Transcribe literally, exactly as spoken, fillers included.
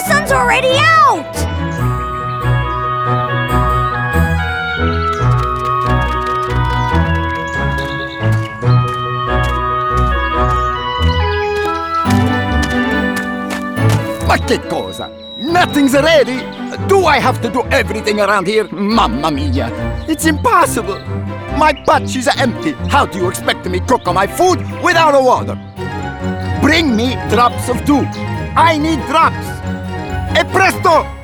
sun's already out! Ma che cosa? Nothing's ready? Do I have to do everything around here? Mamma mia! It's impossible! My pot is empty. How do you expect me to cook my food without a water? Bring me drops of dew. I need drops. E presto!